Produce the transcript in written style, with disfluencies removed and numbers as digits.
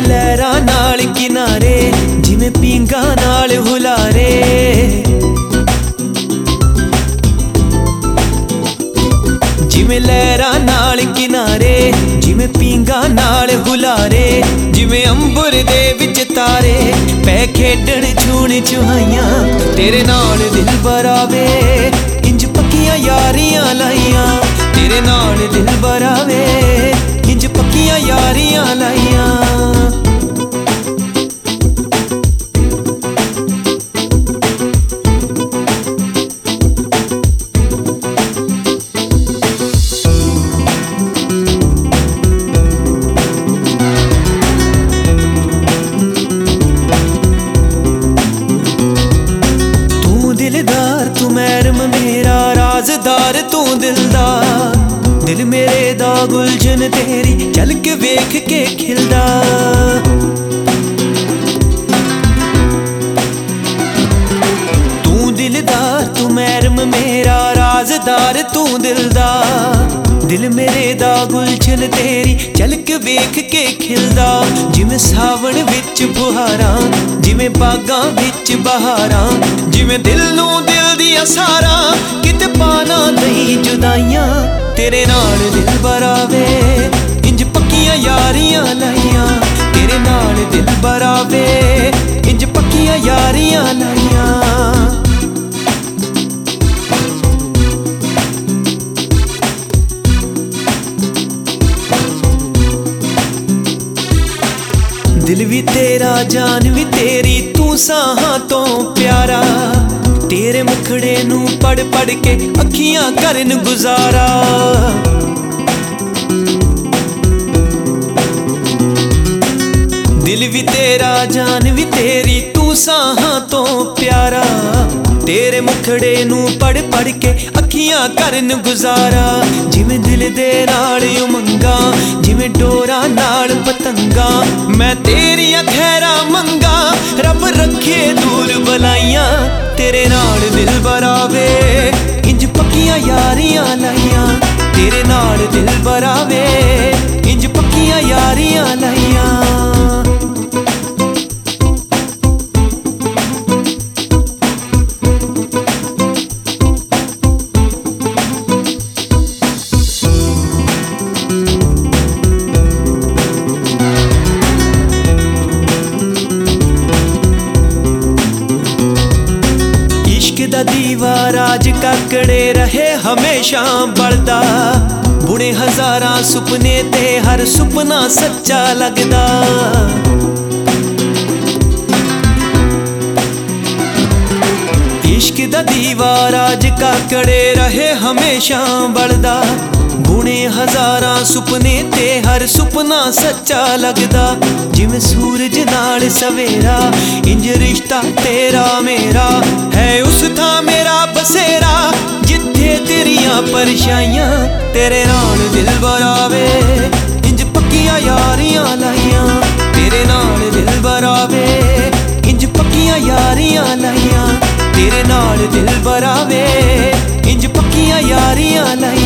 लहरां नाल किनारे जिवें पींगा नाल हुलारे। जिवें लहरां नाल किनारे जिवें पींगा नाल हुलारे। जिवें अंबर दे विच तारे पै खेडण छूण छुहाइयां तेरे नाल दिल बरावे इंज पक्कियां यारियां लाइयां। तेरे नाल दिल बरावे इंज पक्कियां यारियां लाइयां। दिलदार तू महरम मेरा राजदार तू दिलदार। दिल मेरे दा गुलशन तेरी चल के वेख के खिलदा। तू दिलदार तू महरम मेरा राजदार तू दिलदार। दिल मेरे दा गुलशन तेरी चल के वेख के खिलदा। जिवें सावण विच बुहारां जिवें बागां विच बहारां। जिवें दिल नूं दिल दियां सारां किते पाना दई जुदाइयां। तेरे नाल दिल बरावे इंज पक्कियां यारियां लाइयां। तेरे नाल दिल बरावे इंज पक्कियां यारियां लाइयां। दिल भी तेरा जान भी तेरी तू साहां तो प्यारा। तेरे मुखड़े नू पढ़ पढ़ के अखियां करन गुजारा। दिल भी तेरा जान भी तेरी तू साहां तो प्यारा। तेरे मुखड़े नू पढ़ पढ़ के अखियां करन गुजारा। जिवें दिल दे नाल उमंगा जिवें डोरा नाल पतंगा। मैं तेरियां खैरां मंगा रब रखे दूर बलाइयां। तेरे नाल दिल बरावे इंज पक्कियां यारियां लाइयां। तेरे नाल दिल बरावे इंज पक्कियां यारियां लाइयां। दा दीवा राज काकड़े रहे हमेशा बलदा। बुने हजारां सुपने ते हर सुपना सच्चा लगदा। इश्क दा दीवा राज काकड़े रहे हमेशा बलदा। बुने हजारां सुपने ते हर सुपना सच्चा लगदा। जिवें सूरज नाल सवेरा इंज रिश्ता तेरा मेरा है। उस थां मेरा बसेरा जिथे तेरियां परछाइयां। तेरे नाल दिल बरावे इंज पक्कियां यारियां लाइयां। तेरे नाल दिल बरावे इंज पक्कियां यारियां लाइयां। तेरे नाल दिल बरावे इंज पक्कियां यारियां लाइयां।